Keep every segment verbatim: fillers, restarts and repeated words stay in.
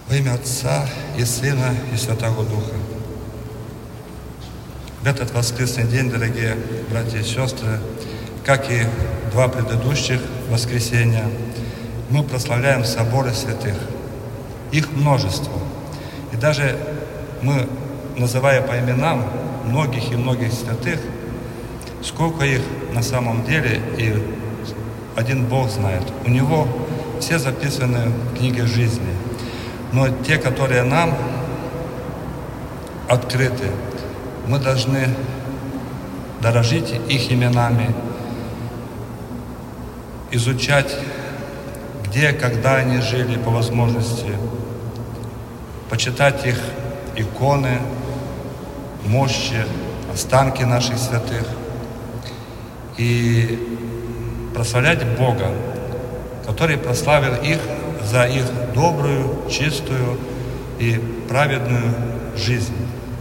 Во имя Отца и Сына и Святого Духа. В этот воскресный день, дорогие братья и сестры, как и два предыдущих воскресенья, мы прославляем соборы святых. Их множество. И даже мы, называя по именам многих и многих святых, сколько их на самом деле, и один Бог знает. У Него все записаны в книге жизни. Но те, которые нам открыты, мы должны дорожить их именами, изучать, где, когда они жили по возможности, почитать их иконы, мощи, останки наших святых и прославлять Бога, который прославил их за их добрую, чистую и праведную жизнь.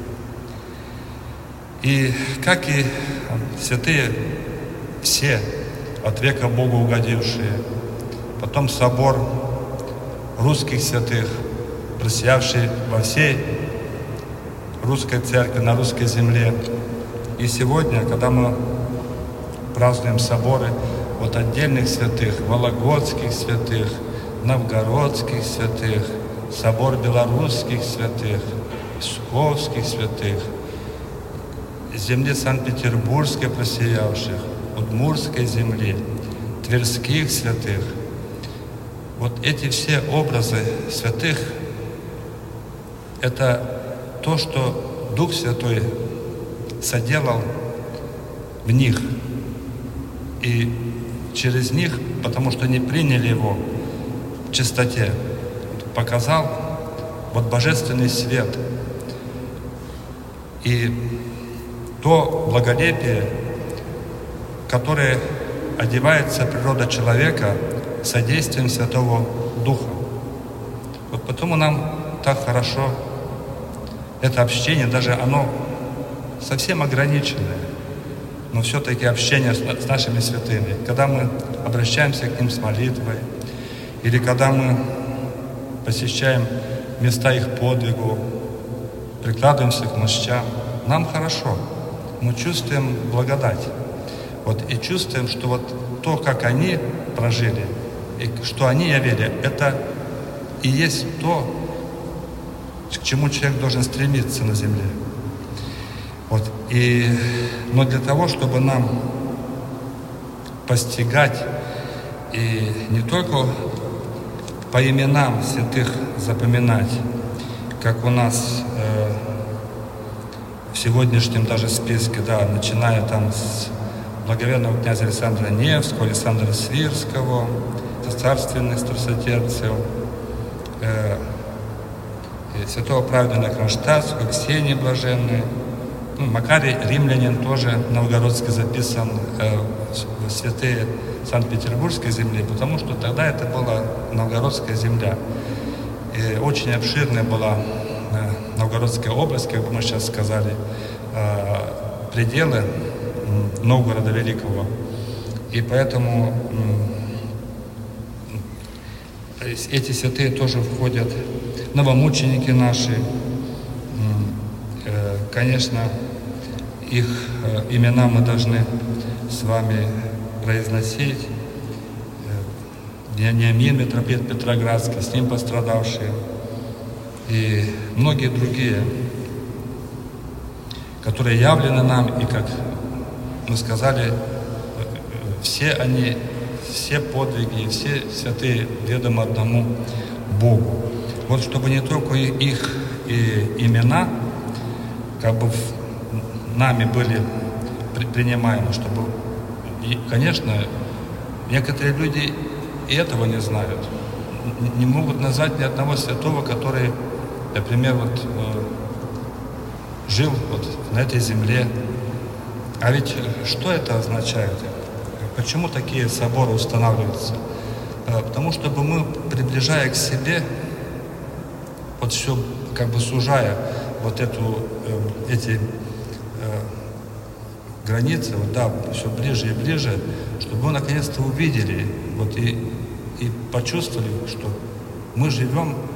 И как и святые все от века Богу угодившие, потом собор русских святых, просиявший во всей русской церкви, на русской земле. И сегодня, когда мы празднуем соборы от отдельных святых, вологодских святых, новгородских святых, собор белорусских святых, псковских святых, земли Санкт-Петербургской просиявших, удмуртской земли, тверских святых. Вот эти все образы святых – это то, что Дух Святой соделал в них. И через них, потому что они приняли Его в чистоте, показал вот божественный свет. И то благолепие, которое одевается природа человека содействием Святого Духа. Вот потому нам так хорошо это общение, даже оно совсем ограниченное, но все-таки общение с, с нашими святыми. Когда мы обращаемся к ним с молитвой, или когда мы посещаем места их подвигу, прикладываемся к мощам, нам хорошо, мы чувствуем благодать. Вот, и чувствуем, что вот то, как они прожили, и что они явили, это и есть то, к чему человек должен стремиться на земле. Вот, и, но для того, чтобы нам постигать и не только по именам святых запоминать, как у нас э, в сегодняшнем даже списке, да, начиная там с благоверного князя Александра Невского, Александра Свирского, царственных старцетерцев, э, святого праведника Кронштадтского, Ксении Блаженной, ну, Макарий Римлянин тоже новгородский записан э, в святые Санкт-Петербургской земли, потому что тогда это была новгородская земля. И очень обширная была э, Новгородская область, как бы мы сейчас сказали, э, пределы э, Новгорода Великого. И поэтому э, эти святые тоже входят, новомученики наши, э, конечно, их э, имена мы должны с вами произносить. Вениамин, митрополит Петроградский, с ним пострадавшие, и многие другие, которые явлены нам, и, как мы сказали, все они, все подвиги, все святые ведомы одному Богу. Вот чтобы не только их и имена как бы нами были принимаемы, чтобы, и, конечно, некоторые люди и этого не знают, не могут назвать ни одного святого, который, например, вот, э, жил вот на этой земле. А ведь что это означает? Почему такие соборы устанавливаются? Э, потому чтобы мы, приближая к себе, вот все как бы сужая вот эту, э, эти э, границы, вот, да, все ближе и ближе, чтобы мы наконец-то увидели вот, и, и почувствовали, что мы живем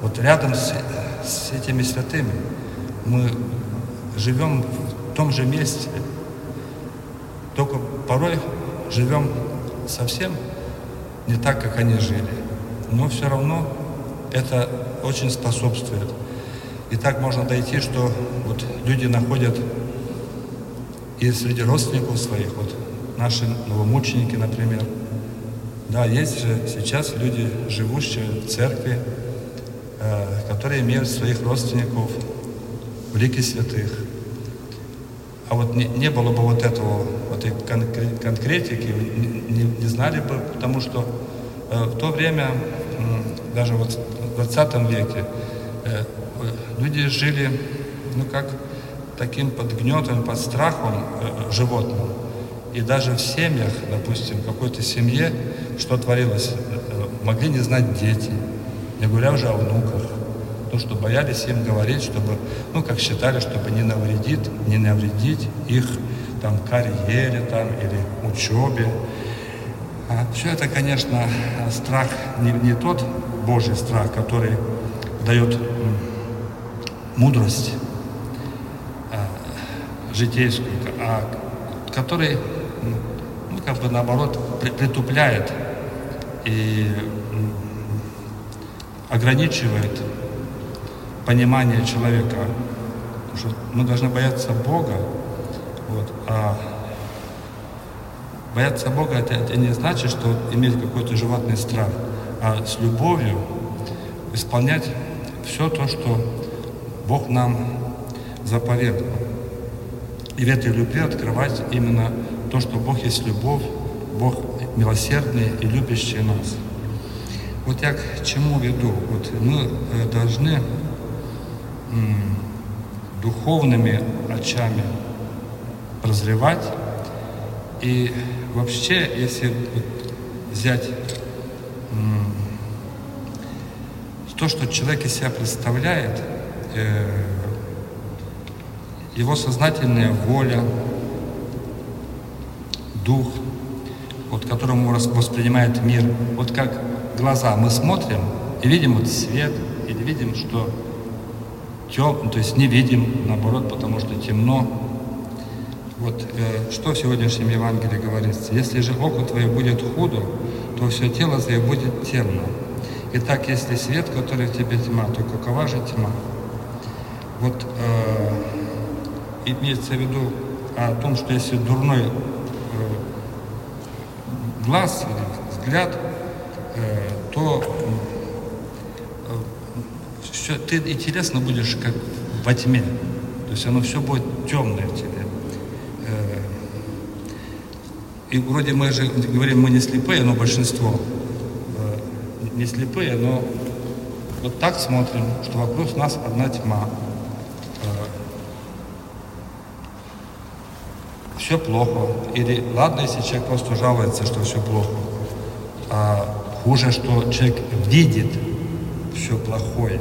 вот рядом с, с этими святыми мы живем в том же месте, только порой живем совсем не так, как они жили. Но все равно это очень способствует. И так можно дойти, что вот люди находят и среди родственников своих, вот наши новомученики, например. Да, есть же сейчас люди, живущие в церкви, э, которые имеют своих родственников в лике святых. А вот не, не было бы вот этого, вот этой конкре- конкретики, не, не, не знали бы, потому что э, в то время, э, даже вот в двадцатом веке, э, люди жили, ну как, таким под гнетом, под страхом э, животным. И даже в семьях, допустим, в какой-то семье, что творилось, э, могли не знать дети, не говоря уже о внуках. Потому что боялись им говорить, чтобы, ну, как считали, чтобы не навредить, не навредить их там карьере там, или учебе. А все это, конечно, страх, не, не тот Божий страх, который дает мудрость а, житейскую, а который, ну, как бы наоборот, притупляет и ограничивает понимание человека. Потому что мы должны бояться Бога, вот, а бояться Бога это, это не значит, что иметь какой-то животный страх, а с любовью исполнять все то, что Бог нам заповедал. И в этой любви открывать именно то, что Бог есть любовь, Бог милосердный и любящий нас. Вот я к чему веду? Вот мы должны м, духовными очами прозревать. И вообще, если вот взять м, то, что человек из себя представляет, э, его сознательная воля, дух, вот, которым он воспринимает мир, вот как глаза, мы смотрим и видим вот свет, или видим, что темно, то есть не видим, наоборот, потому что темно. Вот э, что в сегодняшнем Евангелии говорится: если же око твое будет худо, то все тело твое будет темно. Итак, если свет, который в тебе тьма, то какова же тьма? Вот э, имеется в виду о том, что если дурной э, глаз или взгляд, э, то э, все, ты и телесно будешь как во тьме. То есть оно все будет темное в тебе. Э, и вроде мы же говорим, мы не слепые, но большинство э, не слепые, но вот так смотрим, что вокруг нас одна тьма. Все плохо. Или ладно, если человек просто жалуется, что все плохо. А хуже, что человек видит все плохое.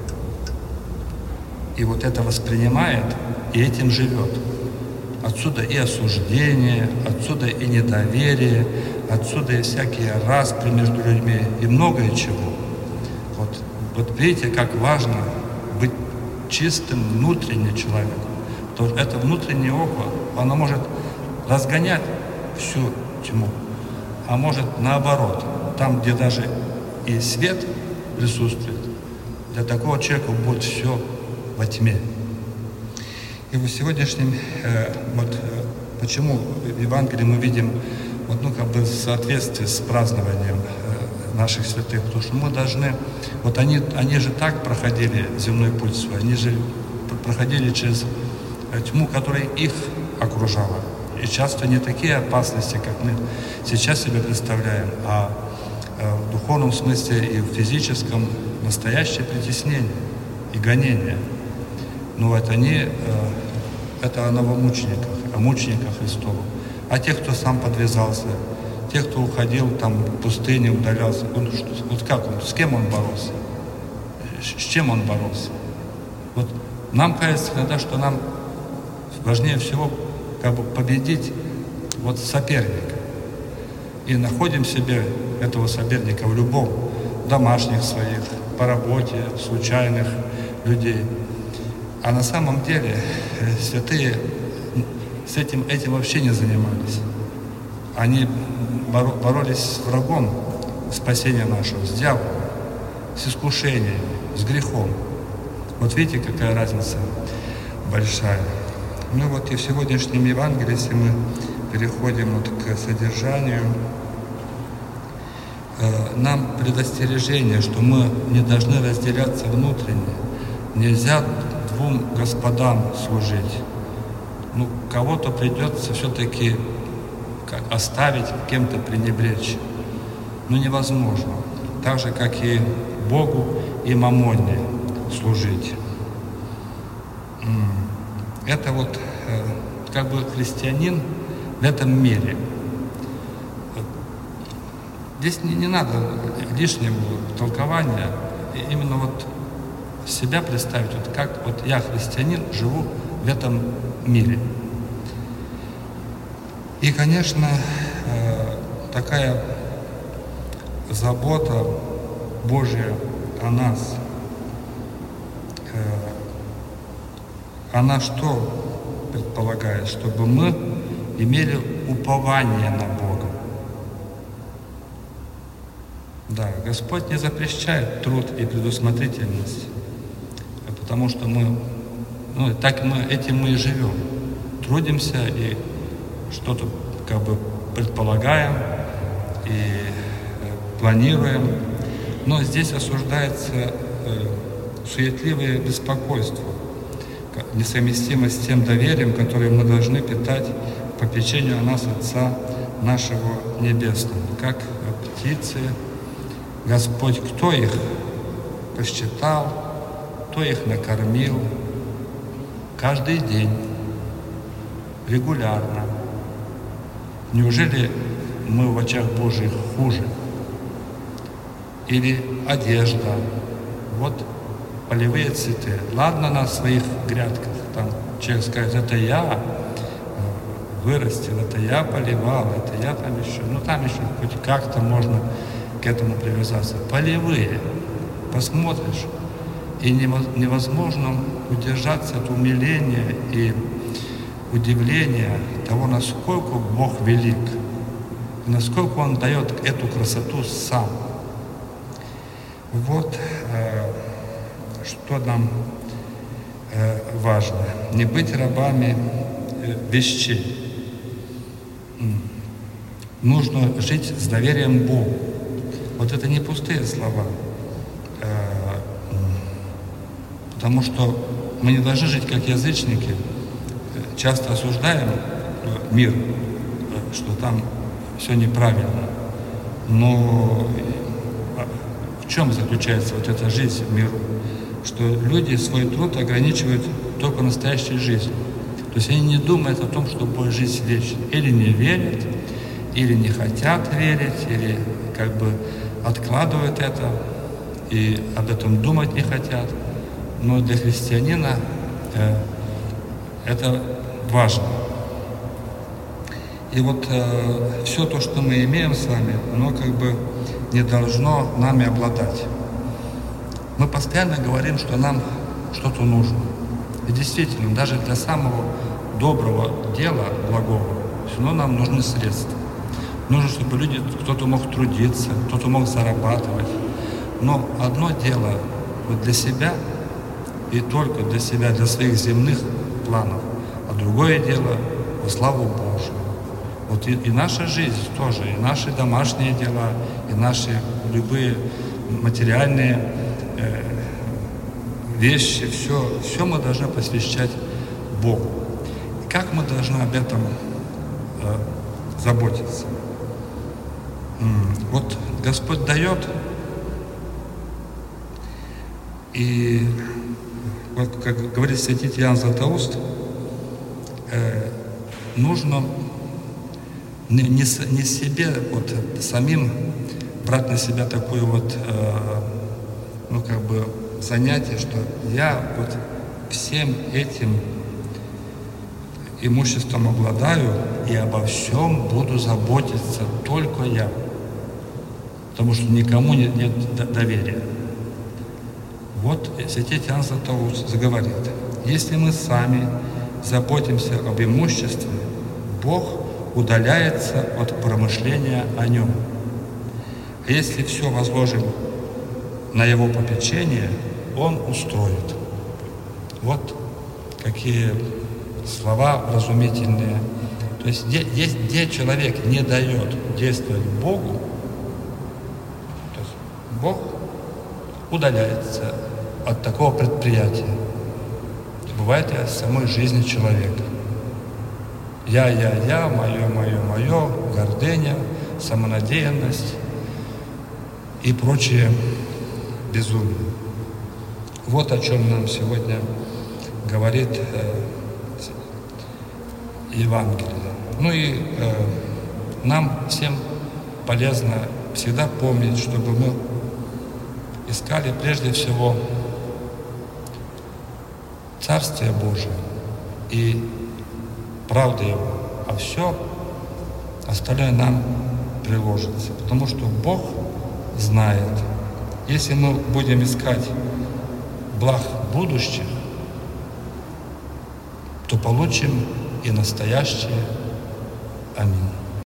И вот это воспринимает, и этим живет. Отсюда и осуждение, отсюда и недоверие, отсюда и всякие распри между людьми, и многое чего. Вот, вот видите, как важно быть чистым внутренним человеком. То это внутреннее око, оно может разгонять всю тьму, а может наоборот, там, где даже и свет присутствует, для такого человека будет все во тьме. И в сегодняшнем, э, вот э, почему в Евангелии мы видим вот, ну, как бы соответствие с празднованием э, наших святых, потому что мы должны, вот они, они же так проходили земной путь свой, они же проходили через тьму, которая их окружала. И часто не такие опасности, как мы сейчас себе представляем, а в духовном смысле и в физическом настоящее притеснение и гонение. Но вот они, это о новомучениках, о мучениках Христовых. А тех, кто сам подвязался, тех, кто уходил там в пустыне, удалялся, он, вот как он, с кем он боролся? С чем он боролся? Вот нам кажется иногда, что нам важнее всего как бы победить вот соперника. И находим себе этого соперника в любом, в домашних своих, по работе, случайных людей. А на самом деле святые с этим, этим вообще не занимались. Они боро, боролись с врагом спасения нашего, с дьяволом, с искушением, с грехом. Вот видите, какая разница большая. Ну вот и в сегодняшнем Евангелии, если мы переходим вот к содержанию, э, нам предостережение, что мы не должны разделяться внутренне. Нельзя двум господам служить. Ну, кого-то придется все-таки оставить, кем-то пренебречь. Ну, невозможно. Так же, как и Богу, и мамоне служить. Это вот как бы христианин в этом мире. Здесь не, не надо лишнего толкования. Именно вот себя представить, вот как вот я, христианин, живу в этом мире. И, конечно, такая забота Божья о нас, она что предполагает? Чтобы мы имели упование на Бога. Да, Господь не запрещает труд и предусмотрительность, потому что мы, ну, так мы, этим мы и живем. Трудимся и что-то как бы предполагаем и планируем. Но здесь осуждается э, суетливое беспокойство, несовместимо с тем доверием, которое мы должны питать по попечению о нас Отца нашего Небесного. Как птицы, Господь, кто их посчитал, кто их накормил каждый день, регулярно. Неужели мы в очах Божьих хуже? Или одежда, вот полевые цветы. Ладно, на своих грядках, там человек скажет, это я вырастил, это я поливал, это я там еще, ну там еще хоть как-то можно к этому привязаться. Полевые, посмотришь, и невозможно удержаться от умиления и удивления того, насколько Бог велик, насколько Он дает эту красоту сам. Вот э, что нам э, важно. Не быть рабами э, вещей. Нужно жить с доверием Богу. Вот это не пустые слова. Э, потому что мы не должны жить как язычники. Часто осуждаем мир, что там все неправильно. Но в чем заключается вот эта жизнь в миру? Что люди свой труд ограничивают только настоящей жизнью. То есть они не думают о том, что будет жизнь вечная. Или не верят, или не хотят верить, или как бы откладывают это, и об этом думать не хотят. Но для христианина э, это важно. И вот э, все то, что мы имеем с вами, оно как бы не должно нами обладать. Мы постоянно говорим, что нам что-то нужно. И действительно, даже для самого доброго дела, благого, все равно нам нужны средства. Нужно, чтобы люди, кто-то мог трудиться, кто-то мог зарабатывать. Но одно дело вот для себя, и только для себя, для своих земных планов, а другое дело во славу Божию. Вот и, и наша жизнь тоже, и наши домашние дела, и наши любые материальные э, вещи, все, все мы должны посвящать Богу. И как мы должны об этом э, заботиться? М-м, вот Господь дает, и вот, как говорит святитель Иоанн Златоуст, э, нужно не, не, не себе, вот самим брать на себя такое вот, э, ну как бы занятие, что я вот всем этим имуществом обладаю и обо всем буду заботиться только я, потому что никому нет, нет доверия. Вот святитель Иоанн Златоуст заговорит: если мы сами заботимся об имуществе, Бог удаляется от промышления о нем. А если все возложим на Его попечение, Он устроит. Вот какие слова вразумительные. То есть где, где, где человек не дает действовать Богу, то есть Бог удаляется от такого предприятия. Бывает и от самой жизни человека. Я, я, я, мое, мое, мое, гордыня, самонадеянность и прочее безумие. Вот о чем нам сегодня говорит э, Евангелие. Ну и э, нам всем полезно всегда помнить, чтобы мы искали прежде всего Царствие Божие и правда Его, а все остальное нам приложится. Потому что Бог знает, если мы будем искать благ будущих, то получим и настоящее. Аминь.